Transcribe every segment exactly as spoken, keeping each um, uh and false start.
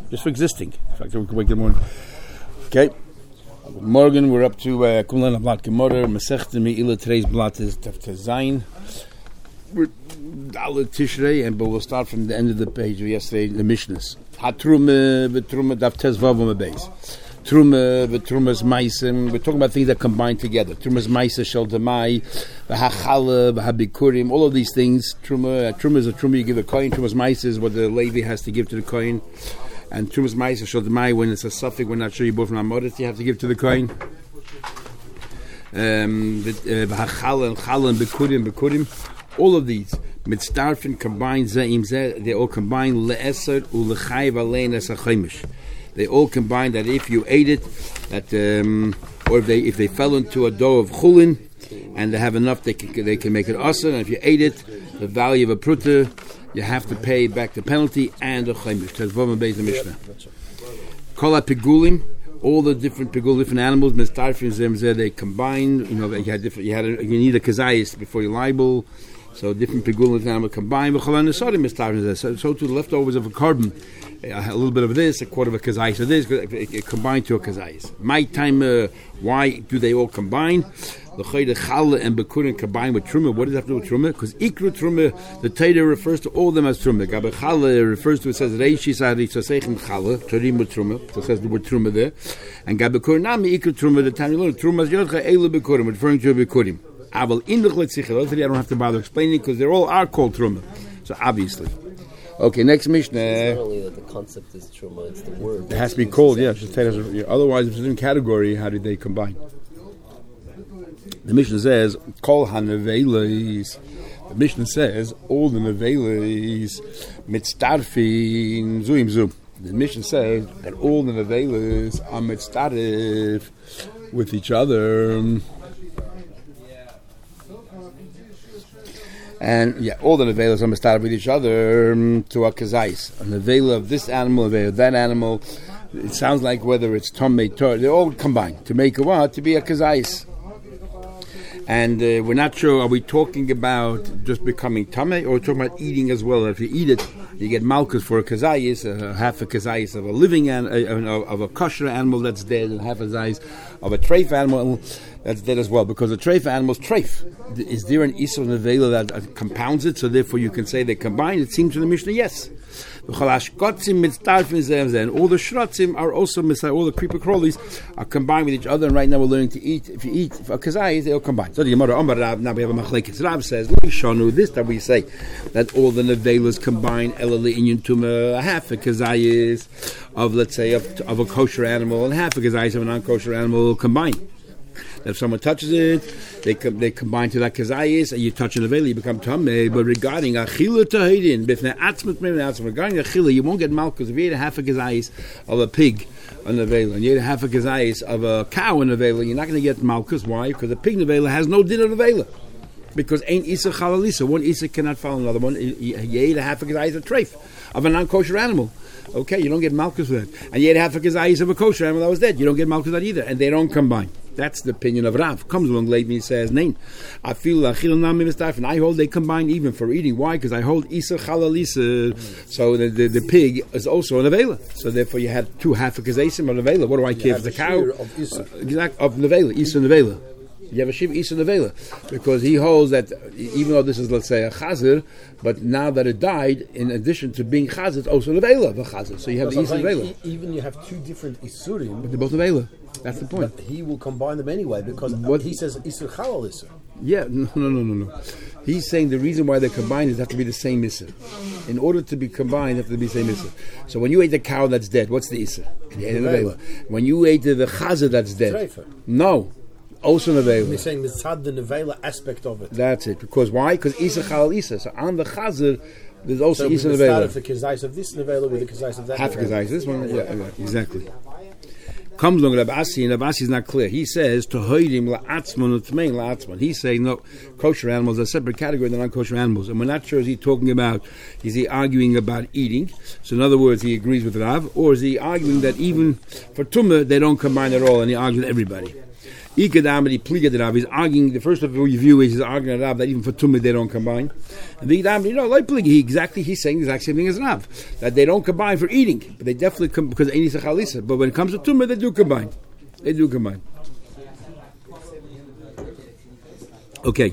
just for existing. In fact, we can wake in the morning. Okay. Morgen, we're up to Kulan Ablat Gemara, Masechta Me'ila. Today's Blat is Tafta Zayin. We're Dalet Tishrei, and but we'll start from the end of the page of yesterday, the Mishnahs. Hatrume v'Truma Daftez Vavam Abeis. Truma v'Trumas Maisim. We're talking about things that combine together. Trumas Maisa Shel Demai, v'Hachala, v'Habikurim. All of these things. Truma, Truma is a Truma you give a coin. Trumas Maisa is what the Levi has to give to the coin. And Trumas Maisa Shel Demai, when it's a suffix, we're not sure you bought from Amorit, you have to give to the coin. Um, v'Hachala and Chala and Bikurim, Bikurim. All of these, mitzdarfen, combined, ze'im zeh, they all combine le'eser u'lechayv alein es ha'chaimish. They all combine that if you ate it, that um, or if they if they fell into a dough of chulin, and they have enough, they can they can make it asr. And if you ate it, the value of a pruta, you have to pay back the penalty and the chaimish. Tezvav beis Mishnah. Kol pigulim, all the different pigul, different animals, mitzdarfen ze'im zeh, they combine. You know, you had different. You had a, you need a kazayis before you libel. So different pigulim and animal combined. So, so to the leftovers of a carbon, a little bit of this, a quarter of a kazayis of this, it, it, it combined to a kazayis. My time, uh, why do they all combine? The chala and bekurim combine with truma. What does that have to do with truma? Because ikru truma, the Torah refers to all of them as truma. Gabe chala refers to, it says reishi sari tzasechem chala, torim with truma. So it says the word truma there. And gabe bekurim nami ikru truma, the Tanya learned truma is yodcha elu bekurim, referring to bekurim. I don't have to bother explaining because they all are called truma. So obviously. Okay, next Mishnah. It's not only that the concept is truma, it's the word. It has to be called, yeah. Otherwise, if it's in category, how did they combine? The Mishnah says, Kol hanevelis. The Mishnah says, all the nevelis, mitzdarfin, zuim zum. The Mishnah says that all the nevelis are mitzdarif with each other. And yeah, all the nevelas are started with each other um, to a kazais. A nevela of this animal, a nevela of that animal. It sounds like whether it's tomei tor, they're all combined to make a what? To be a kazais. And uh, we're not sure, are we talking about just becoming tamei, or we're talking about eating as well? If you eat it, you get malchus for a kazayis, uh, half a kazayis of a living animal, uh, of a kosher animal that's dead, and half a kazayis of a treif animal that's dead as well. Because a treif animal is treif. Is there an isur nevela that uh, compounds it, so therefore you can say they combine? It seems to the Mishnah, yes. And all the shratzim are also, all the creeper crawlies are combined with each other, and right now we're learning to eat. If you eat a kazayis, they all combine. So the Gemara, now we have a machlekes. Rav says, this that we say, that all the nevelas combine, a half a kazayis of, let's say, of, of a kosher animal, and half a kazayis of a non-kosher animal combined. That if someone touches it, they com- they combine to that kazayis, and you touch an nevela, you become tamei. But regarding achila tahidin, regarding achila, you won't get malchus. If you ate a half a kazayis of a pig, a nevela, and you ate a half a kazayis of a cow, a nevela, you're not going to get malchus. Why? Because a pig nevela has no din of nevela. Because ain't isa chalalisa. One isa cannot follow another one. You ate a half a kazayis of treif of a non-kosher animal. Okay, you don't get malchus for that. And you ate a half a kazayis of a kosher animal that was dead. You don't get malchus for that either. And they don't combine. That's the opinion of Rav. Comes along late and he says, Nein. I feel achil nami mistarf, and I hold they combine even for eating. Why? Because I hold isa chalalisa. So the, the the pig is also an nevela. So therefore you had two half a kazesim of nevela. What do I care if the cow? Of isa. Uh, exact, of nevela, isa nevela. You have a shiv isa nevela. Because he holds that even though this is, let's say, a chazir, but now that it died, in addition to being chazir, it's also nevela of a chazir. So you have no, the isa nevela. Even you have two different isurim. But they're both nevela. That's the point. But he will combine them anyway because what? He says isur chalal isur. Yeah, no, no, no, no, no. He's saying the reason why they're combined is they have to be the same isur. In order to be combined, they have to be the same isur. So when you ate the cow that's dead, what's the isur? When you ate the, the chazer that's dead, Treifer. No. Also nevela. You're saying mitzad the nevela aspect of it. That's it. Because why? Because isa chalal isa. So on the chazer, there's also so isa nevela. So the kazais of this nevela with the kazais of that. Half kazais. This one, yeah, yeah, exactly. Comes along Rav Asi, and Rav Asi is not clear. He says to hoidim la'atzman utmein la'atzman. He's saying no, kosher animals are a separate category than non-kosher animals, and we're not sure is he talking about, is he arguing about eating? So in other words, he agrees with Rav, or is he arguing that even for tumah they don't combine at all, and he argues with everybody. Ikadamadi Pliga Rav is arguing, the first of all you view is he's arguing Rav that even for Tumah they don't combine. And the Ikadamadi, no, like Pliga, he exactly, he's saying the exact same thing as Rav, that they don't combine for eating, but they definitely come because Eini Sechalisa. But when it comes to Tumah, they do combine. They do combine. Okay.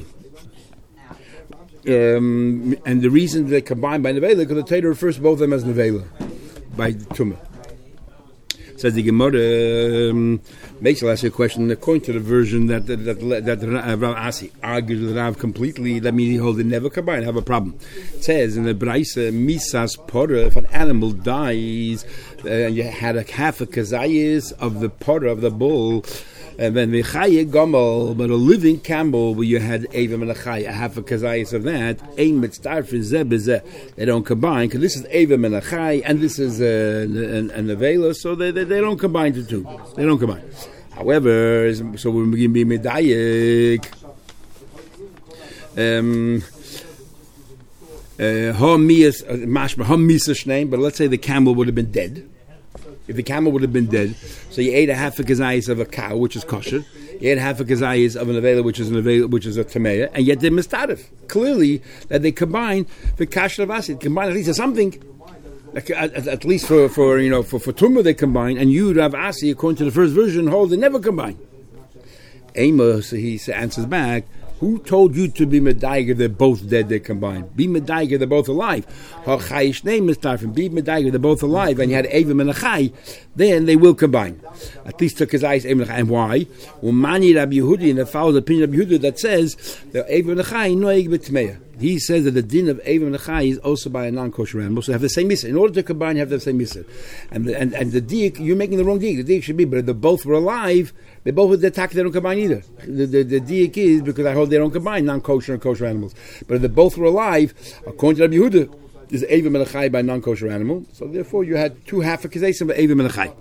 Um, and the reason they combine by Nevela, because the Torah refers to both of them as Nevela, by Tumah. Says the Gemara, um, makes will ask you a question according to the version that that that, that Rav Asi argues with Rav completely. That means he holds it never combine. Have a problem. It says in the Braisa, misas pora, if an animal dies uh, and you had a half a kazayis of the pora of the bull. And then the chaye gomel, but a living camel where you had avim and a chaye, a half a kazayis of that, ein mitzdarfin zeh bezeh. They don't combine because this is avim and a chaye, and this is uh, an, an avela, so they, they they don't combine the two. They don't combine. However, so we're going to be medayik. Um. Hom miyas mashma hom miyas name, but let's say the camel would have been dead. If the camel would have been dead, so you ate a half a kazayis of a cow, which is kosher. You ate half a kazayis of an avela, which is an avela, which is a tameya, and yet they're mistarif. Clearly, that they combine the kasher avasid, combine at least something. Like, at, at least for, for you know for for tumah they combine, and you Rav Asi, according to the first version, hold they never combine. Amos, he answers back. Who told you to be medaiger? They're both dead. They combine. Be medaiger. They're both alive. Hachayish name is tarfim. Be medaiger. They're both alive. And you had avim and a chai. Then they will combine. At least took his eyes avim and a chai. And why? Umani Rabbi Yehudi, and the follows the opinion of Rabbi Yehudi that says the avim and a chai noeg b'tmeya. He says that the din of avim and a chai is also by a non-kosher animal. So they have the same mitzvah. In order to combine, you have the same mitzvah. And the, and and the diak, you're making the wrong diak. The diak should be, but if they both were alive, they both would attack. They don't combine either. The the, the diak is because I hold they don't combine non-kosher and kosher animals. But if they both were alive, according to Rabbi Yehuda, is avim and a chai by non-kosher animal. So therefore, you had two half a kazesim of avim and a chai.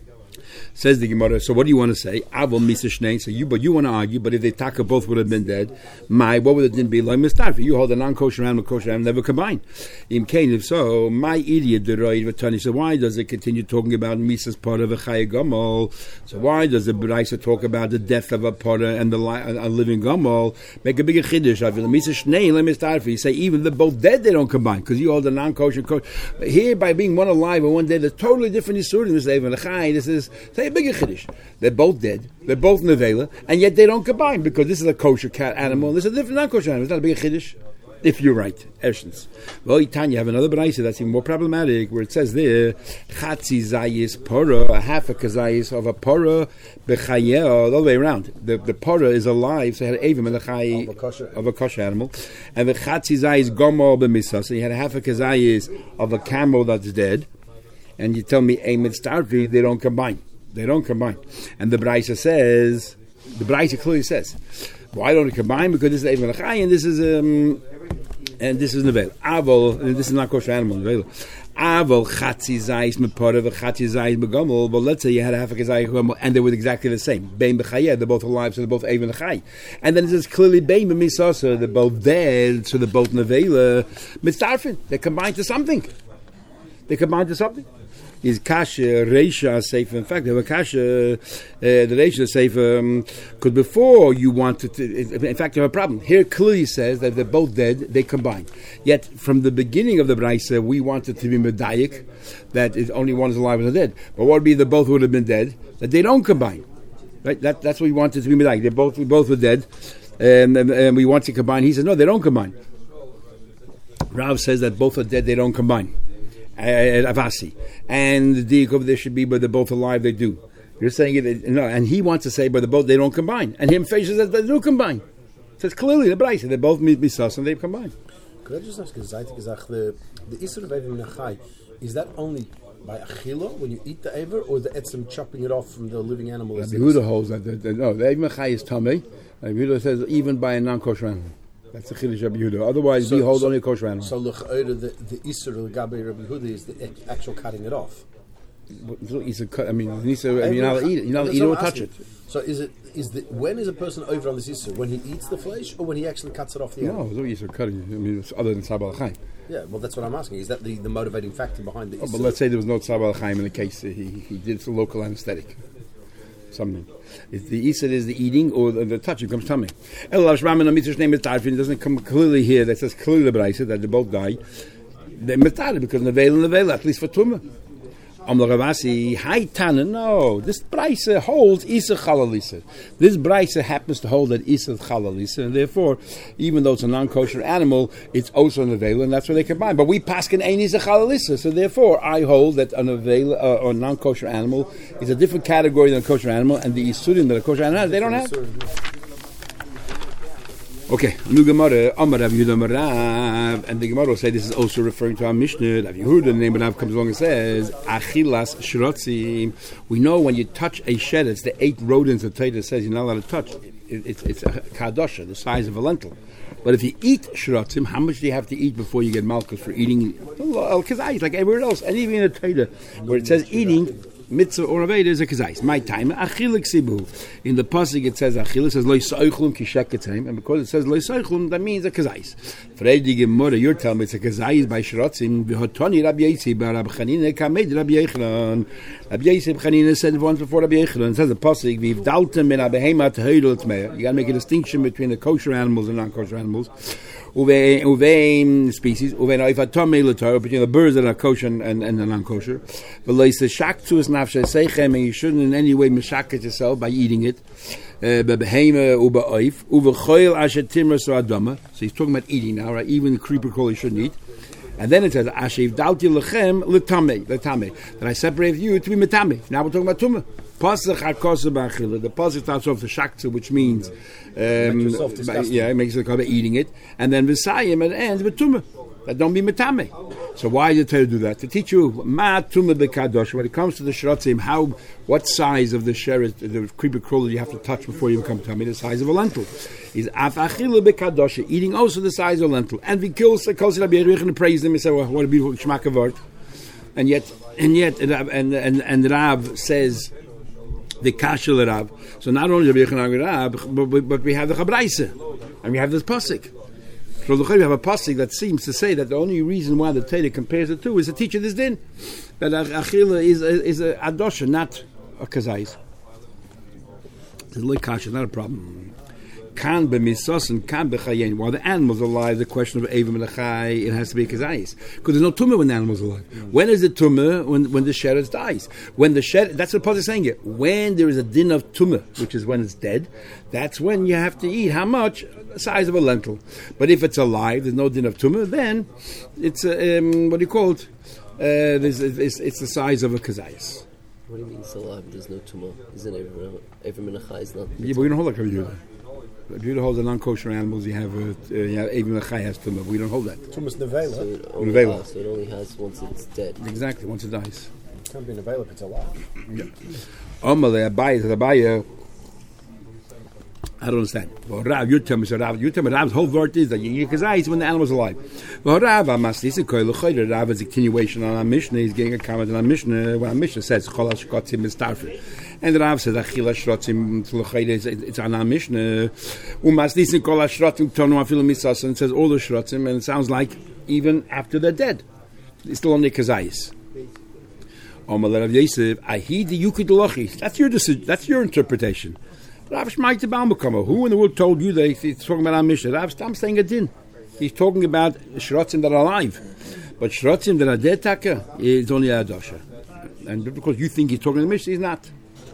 Says the Gemara. So what do you want to say? Avol misa shnei. So you, but you want to argue. But if they taka both would have been dead, my what would it then be like mistarfi? You hold a non-kosher animal, kosher animal, never combine. Im kain. If so, my idiot deroid v'tani. So why does it continue talking about misa's part of a chayi gomel? So why does the Beraisa talk about the death of a pora and the li- a living gomel? Make a bigger chiddush. Avol misa shnei le mistarfi. You say even they're both dead, they don't combine because you hold a non-kosher. Kosher. Here, by being one alive and one dead, there's totally different yisurim. This is even a chayi. This is. A bigger chiddush. They're both dead. They're both nevela, and yet they don't combine because this is a kosher cat animal. And this is a different non-kosher animal. It's not a bigger chiddush. If you're right, Ershens. Well, Tanya, you have another beraisa that's even more problematic, where it says there, chatzi zayis pora, a half a kazayis of a pora bechayel, all the way around. The the pora is alive, so it had avim and a chay of a kosher animal, and the chatzi zayis gomor b'misah, so you had a half a kazayis of a camel that's dead, and you tell me a mitzdarvi, they don't combine. They don't combine. And the Braisa says, the Braisa clearly says, why don't it combine? Because this is Avim Lachai and this is um, and this is Nevel. Avol, and this is not kosher animal, Nevel. Avol Chatzi Zayis Mepora Chatzi Zayis Begomel. But let's say you had a half a Zayis Begomel and they were exactly the same. Bein Bechayeh, they're both alive, so they're both Avim Lachai. And then it says clearly Bein B'misasa, they're both dead, so they're both Nevela. Mitzarfin, they combine to something. They combine to something. Is kasha reisha sefer? In fact, they were kasha uh, the reisha sefer because um, before you wanted to. In fact, you have a problem here. Clearly says that they're both dead. They combine. Yet from the beginning of the brayse, we wanted to be medayik that it only one is alive and the dead. But what would be the both would have been dead? That they don't combine. Right? That that's what we wanted to be medayik. They both we both were dead, and, and, and we want to combine. He says no, they don't combine. Rav says that both are dead. They don't combine. At Avasi, and the diak over there should be, but they're both alive. They do. You're saying it, no, and he wants to say, but they're both they don't combine, and him faces that they do combine. It says clearly the Braisa they both meet misas and they combine. Could I just ask, the the isur of Avim Nachai, is that only by achila when you eat the aver, or the etzem chopping it off from the living animal? The Yehuda holds that. The, the, no, the Avim Nachai is tamei. The Yehuda says even by a non-kosher animal. That's the chiddush of Yehuda. Otherwise, so, we hold so, only a kosher animal. So, the the isur of the Gabi Rabbi Yehuda is the actual cutting it off. I mean, I mean, you're not allowed to eat it. You're not allowed to eat it or touch it. So, is it is the when is a person over on this isur? When he eats the flesh, or when he actually cuts it off the animal? No, it's no isur cutting. I mean, it's other than tzabal chaim. Yeah, well, that's what I'm asking. Is that the, the motivating factor behind the isur? Oh, but let's say there was no tzabal chaim in the case. He he did it for local anesthetic. something. If the Isser is the eating or the, the touching comes tummy. Elav Shmamin Amitzvah's name is Tarfin. It doesn't come clearly here. That says clearly Braisa that they both die. They're Mitzvah because Nevela and Nevela, at least for Tumah. Amla Ravasi, Hai Tana, no. This Braisa holds Isser Chalalisa. This Braisa happens to hold that Isser Chalalisa, and therefore, even though it's a non-kosher animal, it's also an Nevela, and that's where they combine. But we paskin Ein Isser Chalalisa, so therefore, I hold that an Nevela uh, or non-kosher animal is a different category than a kosher animal, and the Isurim that a kosher animal has, they don't have. Okay, new Gemara, Amar Rav Yehuda Amar Rav, and the Gemara will say this is also referring to our Mishnah. Rav Yehuda, the name of Rav, comes along and says, Achilas Shrotzim. We know when you touch a shed, it's the eight rodents that Torah says you're not allowed to touch. It, it, it's, it's a kadosha, the size of a lentil. But if you eat shrotzim, how much do you have to eat before you get malchus for eating? Because I like everywhere else, and even in a Torah where it says eating, mitzvah or aveda is a kazais. My time, achilik sibu. In the pasuk it says achil. It says loy soichlum kishek etzem, and because it says loy soichlum, that means a kazais. Fredi gemora, you're telling me it's a kazais by shrotzim. V'hotoni Rabbi Yossi bar Rabbi Chanina kamed Rabbi Yochanan. Rabbi Yossi Chanina said once before Rabbi Yochanan. It says the pasuk v'ivdaltem min abehema tehoidol tmeya. You got to make a distinction between the kosher animals and non-kosher animals. Uvein species, uvein oifatomei l'tor, between the birds that are kosher and, and, and the non-kosher. But like the shaktu is nafshe seichem, and you shouldn't in any way mishaket yourself by eating it. Bebehema uba oif, uvechoil asher timra so adama. So he's talking about eating now, right? Even the creeper coal you shouldn't eat. And then it says asher davti lechem l'tamei, l'tamei. That I separate you to be metame. Now we're talking about tumah. Pasach hakosa b'achila. The pasach starts off the shaktu, which means um, by, yeah, it makes it about eating it, and then v'sayim and it ends with tumah. That don't be metame. So why did Torah do that? To teach you ma tumah b'kadosh. When it comes to the shrotzim, how what size of the sheret, the creeper crawler you have to touch before you become tummy? The size of a lentil. Is af achila b'kadosh, eating also the size of a lentil. And we kill Sekos Rabbi Yeruchim and praise them and say, well, what a beautiful shmak of art. And yet, and yet, and and and, and Rav says. The Kashel Rav. So not only Rabbi Yochanan Rav, but, but, but we have the Chabraisa, and we have this pasuk. So we have a pasuk that seems to say that the only reason why the Torah compares the two is to teach you this din, that Achila is is a adosha, not a kazais. It's a little kasha, not a problem. Kan b'misas and kan b'chayin. While the animals are alive, the question of evim and achai, it has to be kazais. Because there's no tumah when the animals are alive. Mm. When is the tumah? When when the sheretz dies. When the shed, that's what the pasuk is saying here. When there is a din of tumah, which is when it's dead, that's when you have to eat. How much? The size of a lentil. But if it's alive, there's no din of tumah, then it's a, um, what do you call it? Uh, it's, it's, it's the size of a kazais. What do you mean it's alive? There's no tumah. Isn't every every minachai is not? Yeah, but we don't hold like a view. If you don't hold the non-kosher animals, you have a, uh, you have even a chai has tumah. We don't hold that. Tumah's nevela. So it only Nevela. has, so it only has once it's dead. Exactly, once it dies. It can't be nevela if it's alive. Yeah. Omale Abaye to Abaye. I don't understand. Well, Rav, you tell me, so Rav, you tell me, Rav's whole word is that you eat kazais when the animal's alive. Well, Rav, I must listen. Rav is a continuation on our Mishnah. He's getting a comment on our Mishnah. When our Mishnah says, Chol HaShkotzim is Tarfin. And Rav says, Achil HaShrotzim Tzluchayde, it's on our Mishnah. Umas listen, Kol HaShrotzim Tonu Afilu Misas, and it says all the Shrotzim, and it sounds like even after they're dead. It's still only kazais. Omar Rav Yosef, Ahid Yukid Lochi. That's your decision. That's your interpretation. Rav Shmaite Baumakamer, who in the world told you that he's talking about our Mishnah? Rav Stam saying a din. He's talking about shrotzim that are alive. But shrotzim that are dead, taka, is only a dosha. And because you think he's talking about the Mishnah, he's not.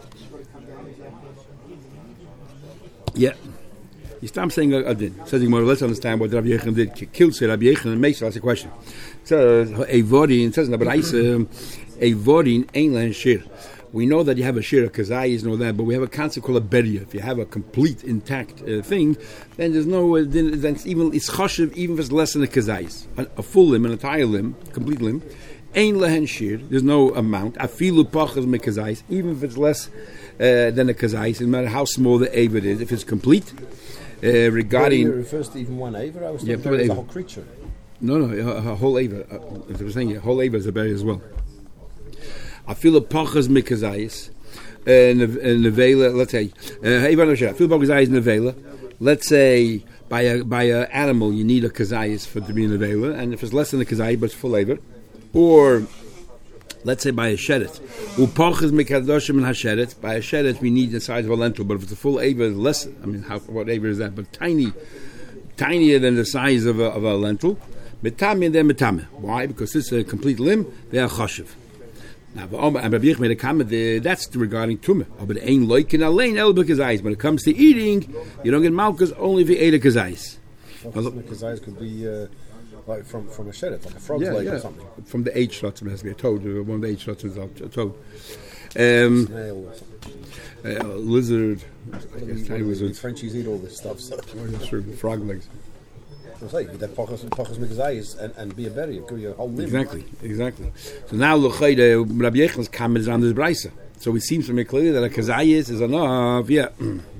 Yeah. He's Stam saying a, a din. Says more. Let's understand what Rabbi Yechon did. Killed Rabbi Yechon and Mesa. That's a question. So, a vorin, says in the Baraisa, a vorin ain't len shir. We know that you have a shir of kazayis and all that, but we have a concept called a beria. If you have a complete intact uh, thing, then there's no, uh, then, then it's even it's chashiv, even if it's less than a kazayis. A, a full limb, an entire limb, complete limb, ein lehen shir. There's no amount. Afilu pachas me kazayis, even if it's less uh, than a kazayis, no matter how small the avid is, if it's complete. Uh, regarding it refers to even one aver. I was yeah, talking about the whole creature. No, no, a, a whole aver. Uh, as I was saying, a whole aver is a beria as well. I feel a pachas mikazayis nevela. Let's say I feel pachas nevela. Let's say by a by a animal you need a kazayis for to be nevela, and if it's less than a kazayis but it's full aver, or let's say by a sheret, upoches mekadoshim and hasheret. By a sheret, we need the size of a lentil, but if it's a full aver, it's less. I mean, how, what aver is that? But tiny, tinier than the size of a, of a lentil. Metame and then metame. Why? Because this is a complete limb. They are chashiv. Now, and Rabbi Yech made a comment. That's regarding tumah. But ain't like in alain el bekazais. When it comes to eating, you don't get malchus only if you ate a kazais. Well, kazais could be. Uh, Like from, from a sheret, like a frog's yeah, leg yeah. or something. From the eight shots, it has to be a toad. One of the eight shots is a toad. Um, Snail or something. Uh, lizard. I guess tiny The lizards. Frenchies eat all this stuff. So. Oh, yeah, sure. Frog legs. I was like, that pochas pochas mekazayis and and be a berry. It could be a whole limb. Exactly, exactly. So now l'chayda Rabbi Yechel's comment is on this brisa. So it seems to me clearly that a kazayis is enough. Yeah.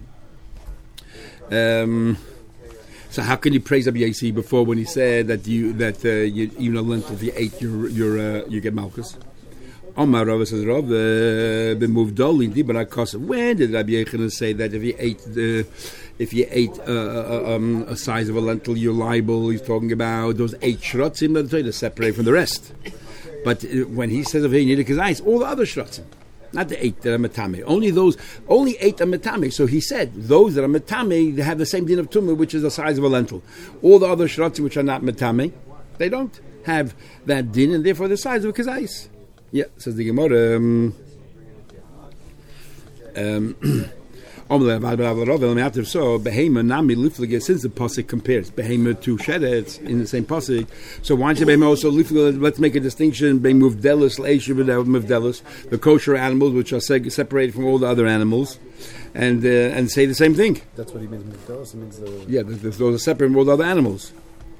um. So how can you praise Rabbi Yossi before when he said that you that uh, you, even a lentil if you ate your your uh, you get malchus? Omar Rav says Rav been moved dull indeed, but I cost. When did Rabbi Yechon say that if you ate the if you ate uh, uh, um, a size of a lentil, you're liable? He's talking about those eight shrotzim that are separate from the rest. But uh, when he says of hey, you need a kazais, all the other shrotzim. Not the eight that are metame. Only those, only eight are metame. So he said, those that are metame, they have the same din of tumah, which is the size of a lentil. All the other shrotzim which are not metame, they don't have that din, and therefore the size of a kazais. Yeah, says the Gemara. Um, um, so, behema nami liflige, since the pasuk compares behema to shedets in the same pasuk, so why don't you behema also liflige? Let's make a distinction. Being muvdelis leishiv without muvdelis, the kosher animals which are seg- separated from all the other animals, and uh, and say the same thing. That's what he means. Muvdelis means uh, yeah, those are separate from all the other animals.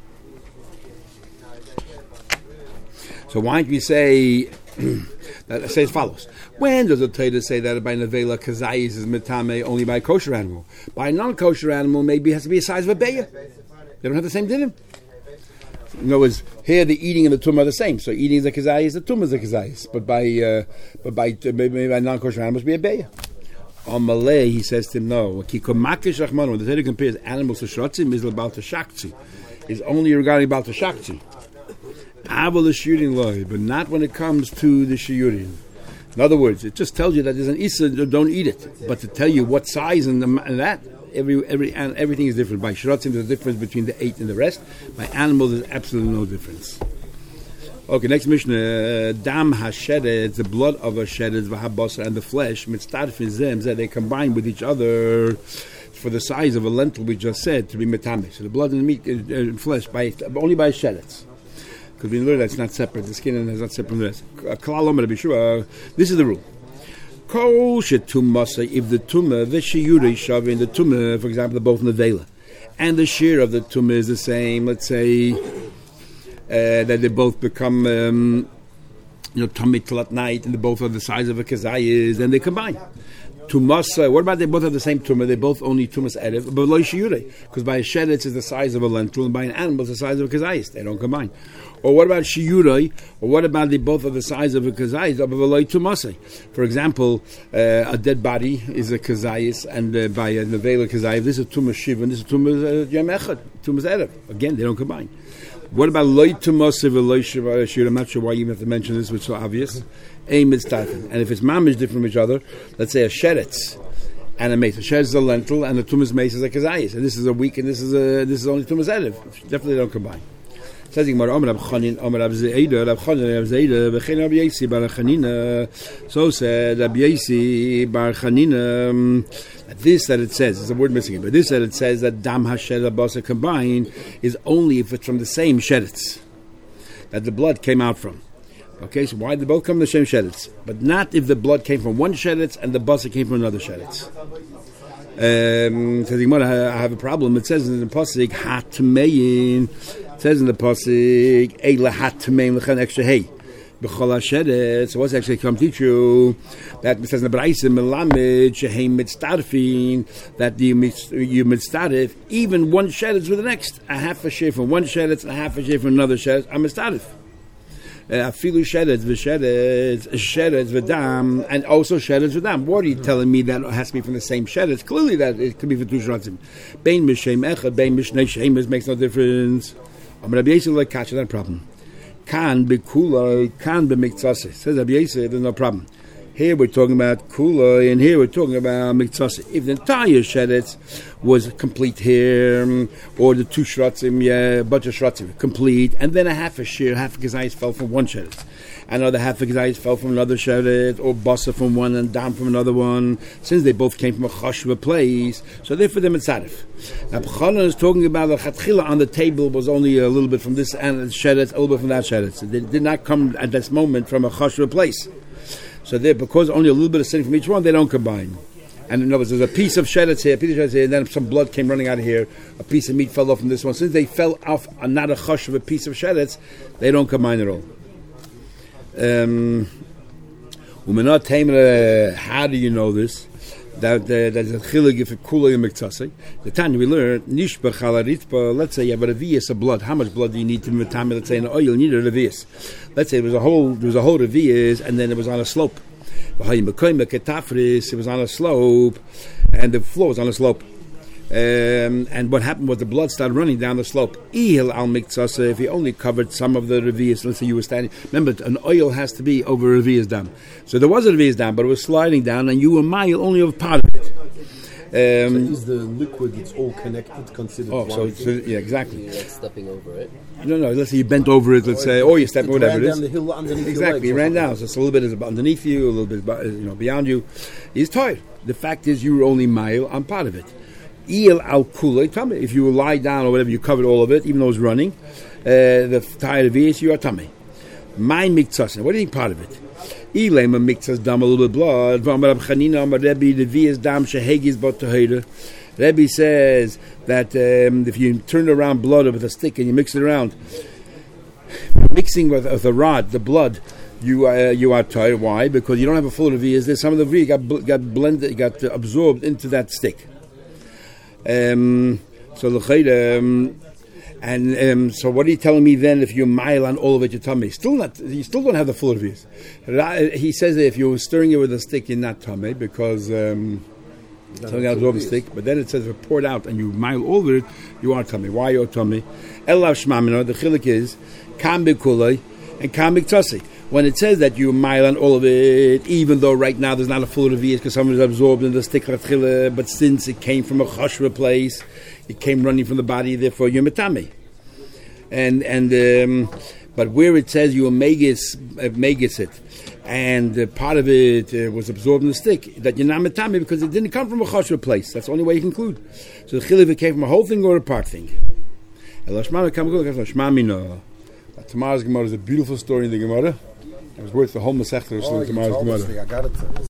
So why don't we say? That say as follows: when does the Torah say that by nevela kazayis is metame only by a kosher animal? By a non-kosher animal, maybe it has to be a size of a beya. They don't have the same dinim. In other words, here the eating and the tumah are the same. So eating is a kazayis, the tumah is a kazayis. But by uh, but by uh, maybe by non-kosher animals, be a beya. On Malay, he says to him, no. When the Torah compares animals to shrotzim, is about the shakti. Is only regarding about the shakti. Aval the shooting loy, but not when it comes to the shiurin. In other words, it just tells you that there's an isa, don't eat it. But to tell you what size and, the, and that, every every and everything is different. By shrotzim, there's a difference between the eight and the rest. By animals, there's absolutely no difference. Okay, next Mishnah. Dam hashedet, the blood of a shedet, v'habasar, and the flesh, mitztarfin zem, that they combine with each other for the size of a lentil. We just said to be metame. So the blood and the meat and uh, flesh by only by shedets. Because we learn that it's not separate. The skin is not separate from the rest. This is the rule. If the tumah, the shiyurei shavin, the tumah, for example, they're both in the vela, and the shear of the tumah is the same. Let's say uh, that they both become, um, you know, tummy till at night, and they both are the size of a kazayis, and they combine. Tumasa. What about they both have the same tumah? They both only tumas erev, but lo shiyurei, because by a shedet it's the size of a lentil, and by an animal it's the size of a kazayis. They don't combine. Or what about shiyurei? Or what about they both are the size of a kazayis of a loy tumasei? For example, uh, a dead body is a kazayis, and uh, by a nevela kazayis, this is tumas shiva, and this is tumas yom echad, tumas erev. Again, they don't combine. What about loy tumasei v'loy shiva? I'm not sure why you even have to mention this, which is so obvious. Aim is starting, and if it's mamish different from each other, let's say a sheretz and a mace. A sheretz is a lentil, and a tumas mace is a kazayis, and this is a weak, and this is a this is only tumas erev. Definitely don't combine. Says the Gemara, Amar Rab Chanin, Amar Rab Zeida, Rab Chanin, Rab Zeida, V'chein Rab Yossi bar Chanina. So said Rab Yossi bar Chanina. This that it says, there's a word missing here, but this that it says that Dam HaShedet Basa combined is only if it's from the same sheretz that the blood came out from. Okay, so why did they both come from the same sheretz? But not if the blood came from one sheretz and the basa came from another sheretz. Um, says the Gemara, I have a problem. It says in the pasuk hatmein. It says in the pasuk eila hatmein lechan extra hey b'chol hashedet. So what's actually come teach you that it says in the Braisa melamed sheheim mitztarfin that you you mitztarif even one sheretz with the next, a half a share from one sheretz, a half a share from another sheretz. I'm mitztarif. Afilu sheretz v'sheretz, sheretz v'dam, and also sheretz v'dam. What are you telling me that it has to be from the same sheretz? Clearly, that it could be for two shrotzim. Bein mishem echad, bein mishnei shemes makes no difference. I'm Rabbi Yossi like catch that problem. Kan be kuloi, kan be miktsase. Says Rabbi Yosef, there's no problem. Here we're talking about kuloi, and here we're talking about miktsase. If the entire sheretz was complete here, or the two shratzim, yeah, a bunch of shratzim, complete, and then a half a shear, half a gezayis fell from one sheretz. Another half a gezayis fell from another sheretz, or basa from one and down from another one, since they both came from a chashva place, so therefore they're mitzaref. Now, B'chanan is talking about the chatchila on the table was only a little bit from this and sheretz, a little bit from that sheretz. They did not come at this moment from a chashva place. So there, because only a little bit of sitting from each one, they don't combine. And in other words, there's a piece of sheretz here, a piece of sheretz here, and then some blood came running out of here. A piece of meat fell off from this one. Since they fell off on not a chush of a piece of sheretz, they don't combine at all. Um, how do you know this? That uh, there's a chilig if it kulay and miktsase. The time we learn nishba chalaritba. Let's say you have a revius of blood. How much blood do you need to metame? Let's say in oil, you need a revius. Let's say there was a whole there was a whole revius, and then it was on a slope. It was on a slope, and the floor was on a slope. Um, and what happened was the blood started running down the slope. If you only covered some of the revius, let's say you were standing. Remember, an oil has to be over a revius dam. So there was a revius dam, but it was sliding down, and you were mile only over part of it. Um, so is the liquid that's all connected considered? Oh, so, so yeah, exactly. You're like stepping over it. No, no. Let's say you bent over it. Let's say, or you stepped, whatever it is. Down the hill underneath exactly, you ran down. So it's a little bit is underneath you, a little bit, you know, beyond you. He's tired. The fact is, you were only mile on part of it. Il al kulei tummy. If you lie down or whatever, you covered all of it, even though it's running. Uh, the tired of it, you are tummy. My miktsas. What do you think part of it? Ilema miktsas dam a little bit blood. V'amar Chanina amar Rebbe levias dam shehegis bot tehira. Rebbe says that um, if you turn around blood with a stick and you mix it around, mixing with, with a rod, the blood, you uh, you are tired. Why? Because you don't have a full revius. There's some of the revius got got blended, got uh, absorbed into that stick. Um, so um, and um, so what are you telling me then? If you mile on all of it, you tell me still not. You still don't have the full revius. He says that if you're stirring it with a stick, you're not tummy because um, something else absorb the stick. But then it says if it poured out and you mile over it, you are tummy. Why you are tummy? Elav shmamino. The chilik is kam bekulay and kam bektasi. When it says that you mile on all of it, even though right now there's not a full revius because some is absorbed in the stick, but since it came from a chashra place, it came running from the body, therefore you're metame. And and um, but where it says you megis uh, megis it, and uh, part of it uh, was absorbed in the stick, that you're not metame because it didn't come from a chashra place. That's the only way you conclude. So the chilif it came from a whole thing or a part thing. Tomorrow's Gemara is a beautiful story in the Gemara. It was worth the whole Masechta of oh, tomorrow's Gemara. I got it.